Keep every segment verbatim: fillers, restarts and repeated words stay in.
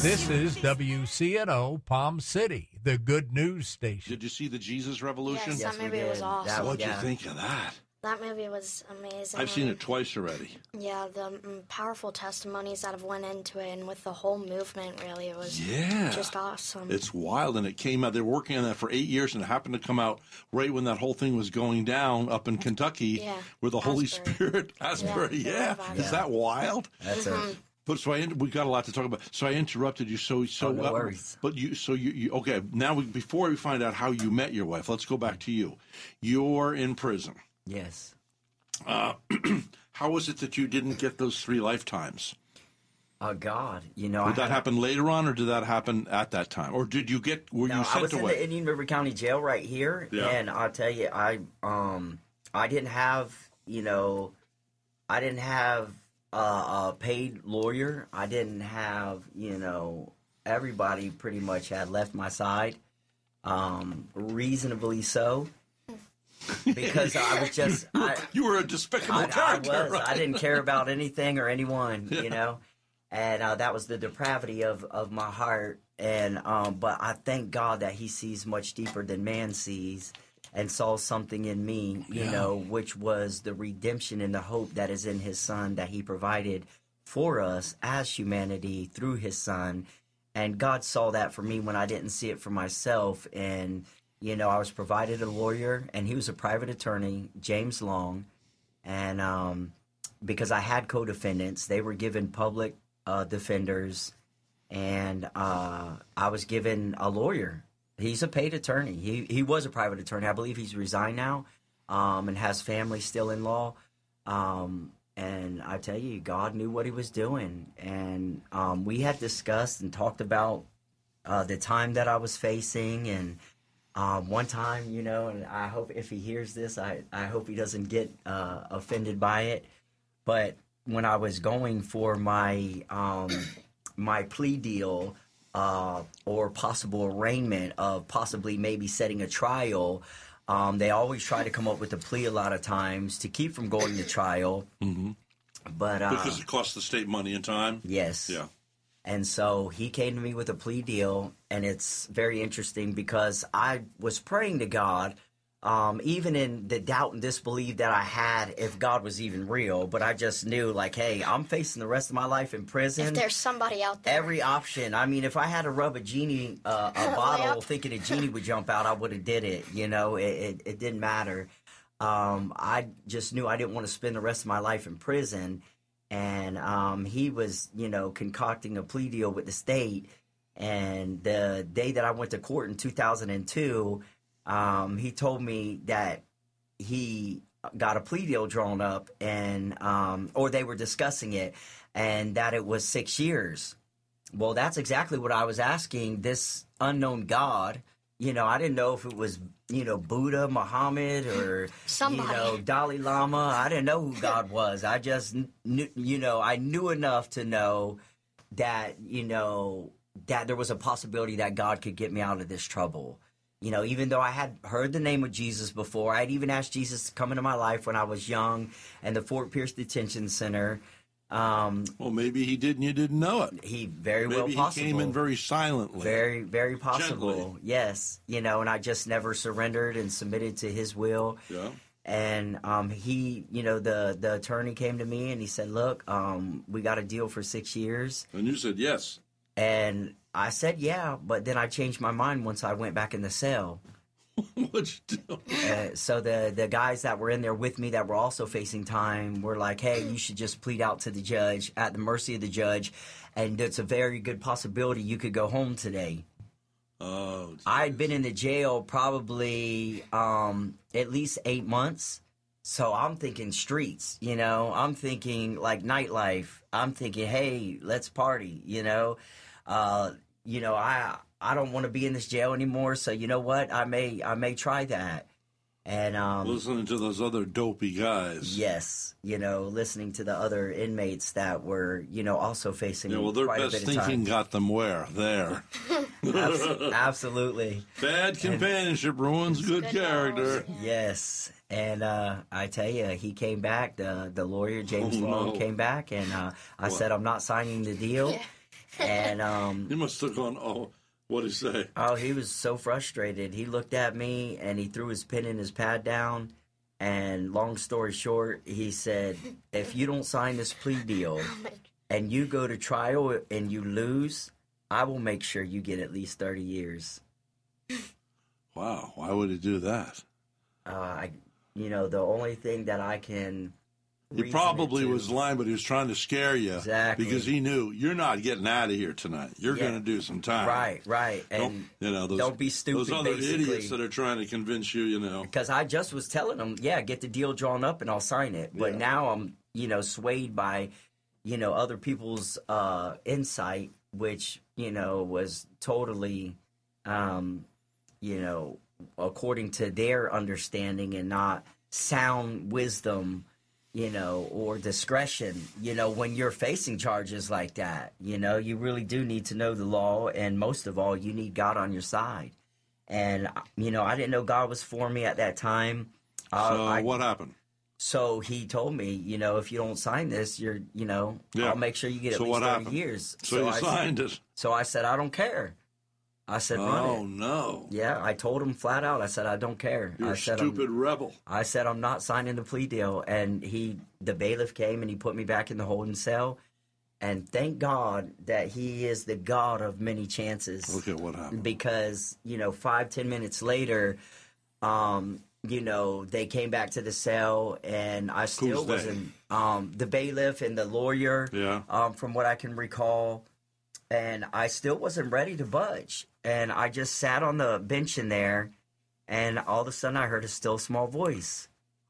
This is W C N O Palm City, the good news station. Did you see the Jesus Revolution? Yes, Yes, that we movie was did. awesome. That- What'd yeah. you think of that? That movie was amazing. I've seen it twice already. Yeah, the um, powerful testimonies that have went into it, and with the whole movement, really, it was Yeah. just awesome. It's wild, and it came out. They were working on that for eight years, and it happened to come out right when that whole thing was going down up in Kentucky, Yeah. where the Holy Asbury. Spirit, Asbury. Yeah, Yeah, yeah. is that wild? That's a But so I we got a lot to talk about. So I interrupted you. So so Oh, no uh, worries. But you so you, you okay? Now we, before we find out how you met your wife, let's go back to you. You're in prison. yes. How was it that you didn't get those three lifetimes? Oh God, you know. Did I that had- happen later on, or did that happen at that time, or did you get were No, you I sent was in away? the Indian River County Jail right here, Yeah. and I'll tell you, I um I didn't have you know, I didn't have a, a paid lawyer. I didn't have you know everybody pretty much had left my side, um, reasonably so, because I was just I, you were a despicable I, I character. was. right? I didn't care about anything or anyone, you know, and uh, that was the depravity of, of my heart. And um, but I thank God that He sees much deeper than man sees, and saw something in me, you Yeah. know, which was the redemption and the hope that is in His Son that He provided for us as humanity through His Son. And God saw that for me when I didn't see it for myself. And you know, I was provided a lawyer, and he was a private attorney, James Long. And um, because I had co-defendants, they were given public uh, defenders, and uh, I was given a lawyer. He's a paid attorney. He he was a private attorney. I believe he's resigned now, um, and has family still in law. Um, and I tell you, God knew what He was doing, and um, we had discussed and talked about uh, the time that I was facing, and. Um, one time, you know, and I hope if he hears this, I, I hope he doesn't get uh, offended by it. But when I was going for my um, my plea deal uh, or possible arraignment of possibly maybe setting a trial, um, they always try to come up with a plea a lot of times to keep from going to trial. Mhm. But uh, Because it costs the state money and time. yes, Yeah. and so he came to me with a plea deal, and it's very interesting because I was praying to God, um, even in the doubt and disbelief that I had if God was even real. But I just knew, like, hey, I'm facing the rest of my life in prison. if there's somebody out there. Every option. I mean, if I had to rub a genie, uh, a bottle, Yep. thinking a genie would jump out, I would have did it. You know, it, it, it didn't matter. Um, I just knew I didn't want to spend the rest of my life in prison. And um, he was, you know, concocting a plea deal with the state. And the day that I went to court in two thousand two, um, he told me that he got a plea deal drawn up, and um, or they were discussing it, and that it was six years. Well, that's exactly what I was asking this unknown God. You know, I didn't know if it was, you know, Buddha, Muhammad, or, Somebody. you know, Dalai Lama. I didn't know who God was. I just knew, you know, I knew enough to know that, you know, that there was a possibility that God could get me out of this trouble. You know, even though I had heard the name of Jesus before, I had even asked Jesus to come into my life when I was young in the Fort Pierce Detention Center. Um, Well, maybe he did and you didn't know it. he very Maybe well he possible. came in very silently. Very, very possible. Gently. Yes. You know, and I just never surrendered and submitted to his will. Yeah. And um, he, you know, the, the attorney came to me and he said, look, um, we got a deal for six years. And you said yes. And I said, yeah, but then I changed my mind once I went back in the cell. What'd you do? Uh, so the the guys that were in there with me that were also facing time were like, hey, you should just plead out to the judge at the mercy of the judge. And it's a very good possibility you could go home today. Oh, I'd been in the jail probably um, at least eight months. So I'm thinking streets, you know, I'm thinking like nightlife. I'm thinking, hey, let's party, you know. Uh, you know, I I don't want to be in this jail anymore. So you know what? I may I may try that. And um, listening to those other dopey guys. yes, you know, listening to the other inmates that were, you know, also facing Yeah, well, their quite a best bit of thinking time. got them where? There. Abs- absolutely. Bad companionship ruins good Good character. knowledge. Yes, and uh, I tell you, he came back. The the lawyer James Oh, Long no. came back, and uh, I What? said, "I'm not signing the deal." Yeah. And um, He must have gone, oh, what'd he say? oh, he was so frustrated. He looked at me and he threw his pen and his pad down. And long story short, he said, if you don't sign this plea deal and you go to trial and you lose, I will make sure you get at least thirty years. Wow, why would he do that? Uh, I, you know, the only thing that I can He reason probably it to- was lying, but he was trying to scare you. Exactly. Because he knew you're not getting out of here tonight. You're Yeah. going to do some time. Right, right. Don't, And you know, those, don't be stupid, Those other basically. idiots that are trying to convince you, you know. because I just was telling him, yeah, get the deal drawn up and I'll sign it. But Yeah. now I'm, you know, swayed by, you know, other people's uh, insight, which, you know, was totally, um, you know, according to their understanding and not sound wisdom, you know, or discretion. You know, when you're facing charges like that, you know, you really do need to know the law. And most of all, you need God on your side. And, you know, I didn't know God was for me at that time. Uh, So I, what happened? so he told me, you know, if you don't sign this, you're, you know, Yeah. I'll make sure you get at So least what thirty happened? years. So, you I, signed it. So I said, I don't care. I said, run Oh, it. no. Yeah, I told him flat out. I said, I don't care. You're I a said, stupid I'm, rebel. I said, I'm not signing the plea deal. And he, the bailiff came and he put me back in the holding cell. And thank God that he is the God of many chances. Look at what happened. Because, you know, five, ten minutes later, um, you know, they came back to the cell and I still Who's they? wasn't, um, the bailiff and the lawyer, Yeah. um, from what I can recall. And I still wasn't ready to budge. And I just sat on the bench in there, and all of a sudden I heard a still small voice.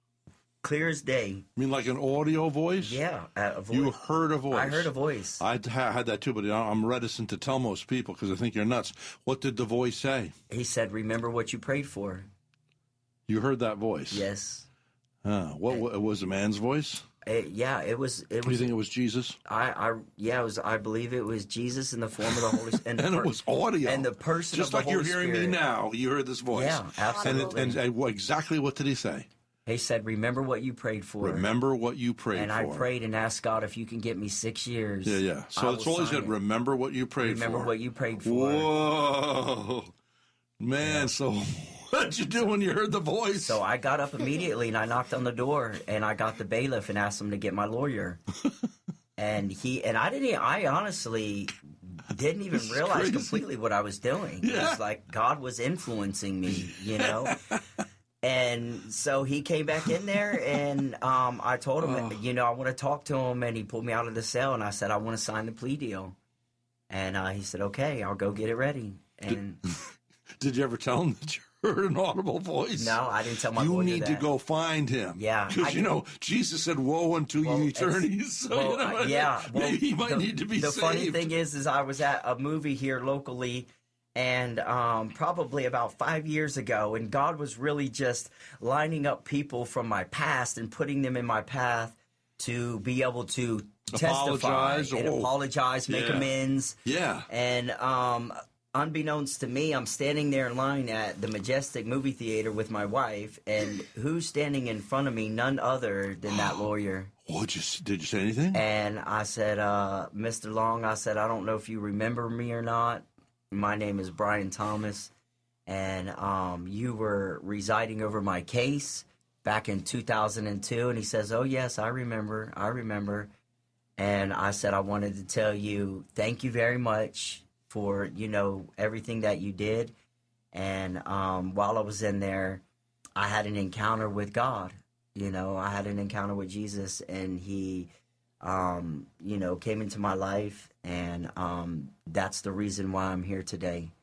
Clear as day. You mean like an audio voice? Yeah, a voice. You heard a voice. I heard a voice. I had that too, but I'm reticent to tell most people because I think you're nuts. What did the voice say? He said, remember what you prayed for. You heard that voice? Yes. Huh. What, what was a man's voice? It, yeah, it was. It Do you was. think it was Jesus? I, I, yeah, it was. I believe it was Jesus in the form of the Holy Spirit, And it was audio. and the person Just of the like you're Holy hearing Spirit. me now. You heard this voice. Yeah, And, it, absolutely. and, and what, exactly what did he say? He said, "Remember what you prayed for." Remember what you prayed and for. I prayed and asked God if you can get me six years. Yeah, yeah. So I that's will all he sign said. it. Remember what you prayed Remember for. what you prayed for. Whoa. Man, so what did you do when you heard the voice? So I got up immediately and I knocked on the door and I got the bailiff and asked him to get my lawyer. and he and I didn't. e- I honestly didn't even is realize crazy. completely what I was doing. It Yeah. was like God was influencing me, you know. And so he came back in there, and um, I told him, Oh. you know, I want to talk to him, and he pulled me out of the cell, and I said, I want to sign the plea deal. And uh, he said, okay, I'll go get it ready. And Did you ever tell him that you heard an audible voice? no, I didn't tell my You lawyer need to that. go find him. Yeah, I Because, you did. know, Jesus said, woe unto Well, you it's- eternities. So, well, you know, uh, yeah, well, maybe he might the, need to be the saved. funny thing is, is I was at a movie here locally, and um, probably about five years ago, and God was really just lining up people from my past and putting them in my path to be able to Apologize, testify and oh, apologize, make yeah. amends. Yeah. And um, unbeknownst to me, I'm standing there in line at the Majestic movie theater with my wife, and who's standing in front of me? None other than that lawyer. Oh, did you, did you say anything? And I said, uh, Mister Long, I said, I don't know if you remember me or not. My name is Brian Thomas, and um, you were residing over my case back in two thousand two. And he says, oh, yes, I remember. I remember. And I said, I wanted to tell you thank you very much for, you know, everything that you did. And um, while I was in there, I had an encounter with God. You know, I had an encounter with Jesus, and he, um, you know, came into my life, and um, that's the reason why I'm here today.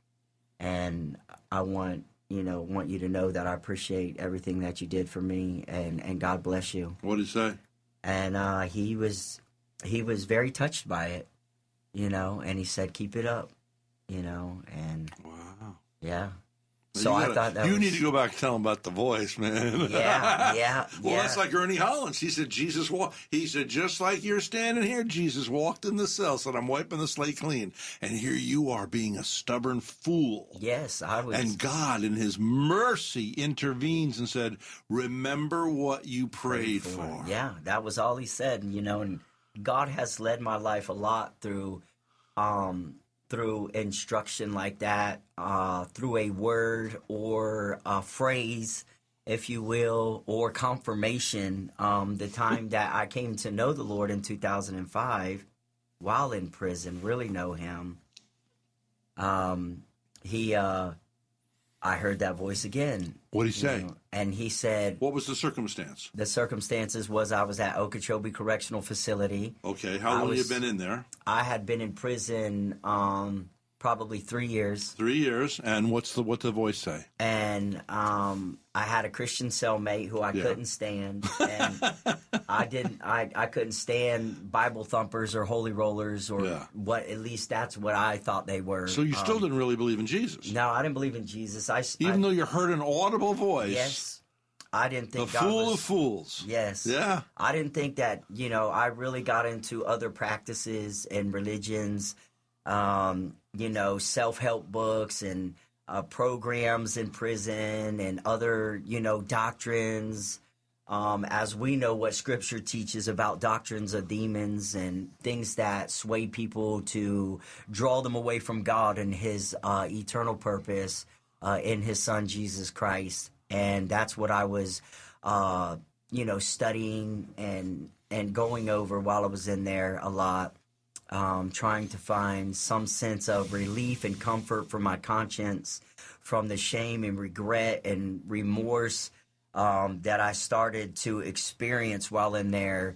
And I want, you know, want you to know that I appreciate everything that you did for me, and, and God bless you. What did he say? And uh, he was, he was very touched by it, you know, and he said, keep it up, you know, and Wow. yeah. So You I gotta- thought that you was, need to go back and tell him about the voice, man. yeah, yeah, Well, yeah. that's like Ernie Hollins. He said, Jesus walked. He said, just like you're standing here, Jesus walked in the cell, said, I'm wiping the slate clean. And here you are being a stubborn fool. Yes, I was. And God, in his mercy, intervenes and said, remember what you prayed for. Yeah, that was all he said, you know, and God has led my life a lot through um, through instruction like that, uh, through a word or a phrase, if you will, or confirmation. Um, the time that I came to know the Lord in two thousand five, while in prison, really know him, um, he, uh, I heard that voice again. What did he say? You know, and he said, What was the circumstance? the circumstances was I was at Okeechobee Correctional Facility. Okay, how I long was- have you been in there? I had been in prison um, probably three years. Three years. And what's the what the voice say? And um, I had a Christian cellmate who I Yeah. couldn't stand, and I didn't. I, I couldn't stand Bible thumpers or holy rollers or Yeah. what. At least that's what I thought they were. So you still Um, didn't really believe in Jesus, No, I didn't believe in Jesus. I s- even I- though you heard an audible voice. yes, I didn't The think God fool was, of fools. Yes. Yeah. I didn't think that, you know, I really got into other practices and religions, um, you know, self-help books and uh, programs in prison and other, you know, doctrines. Um, as we know what Scripture teaches about doctrines of demons and things that sway people to draw them away from God and His uh, eternal purpose uh, in His Son, Jesus Christ. And that's what I was, uh, you know, studying and and going over while I was in there a lot, um, trying to find some sense of relief and comfort for my conscience from the shame and regret and remorse um, that I started to experience while in there.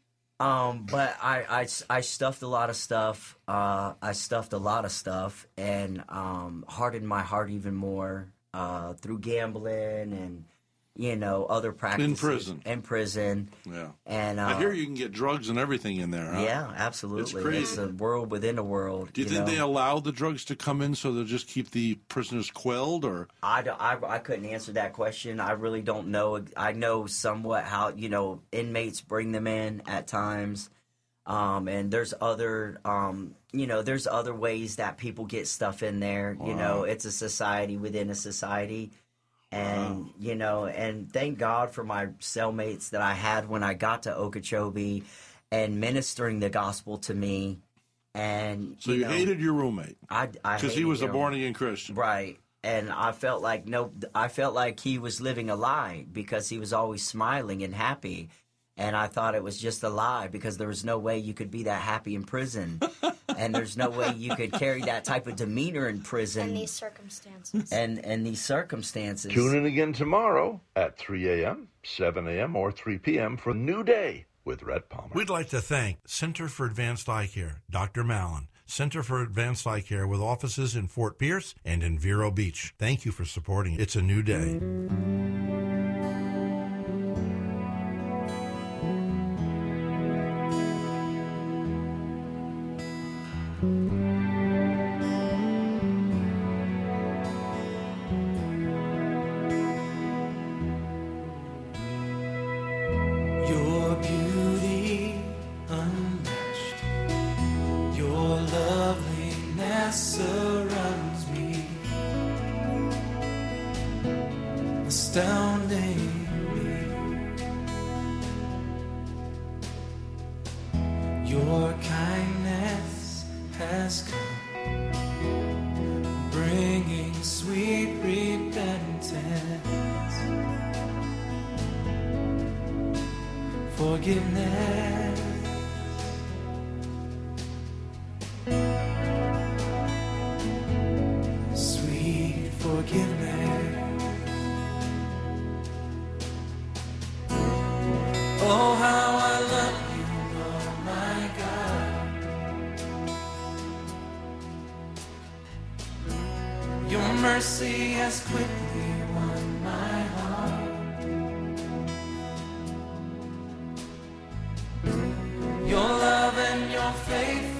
Um, but I, I, I stuffed a lot of stuff. Uh, I stuffed a lot of stuff and um, hardened my heart even more. Uh, through gambling and, you know, other practices. In prison. In prison. Yeah. And, uh, I hear you can get drugs and everything in there, huh? Yeah, absolutely. It's crazy. a world within a world. Do you, think know? they allow the drugs to come in so they'll just keep the prisoners quelled, or? I, don't- I, I couldn't answer that question. I really don't know. I know somewhat how, you know, inmates bring them in at times. Um, and there's other, um, you know, there's other ways that people get stuff in there. You know, it's a society within a society. And, Wow. you know, and thank God for my cellmates that I had when I got to Okeechobee and ministering the gospel to me. And, So you, know, hated your roommate I, I because he hated was a him. born again Christian. Right. And I felt like no, I felt like he was living a lie because he was always smiling and happy. And I thought it was just a lie because there was no way you could be that happy in prison. And there's no way you could carry that type of demeanor in prison. In these circumstances. and, and these circumstances. Tune in again tomorrow at three a.m., seven a.m., or three p.m. for New Day with Rhett Palmer. We'd like to thank Center for Advanced Eye Care, Doctor Mallon, Center for Advanced Eye Care with offices in Fort Pierce and in Vero Beach. Thank you for supporting It's a New Day. Your beauty unmatched, your loveliness surrounds me, astounding me. Your kindness has come, bringing sweet repentance. Forgiveness, sweet forgiveness. Oh, how I love you, oh my God. Your mercy has quickly won my heart. Your love and your faith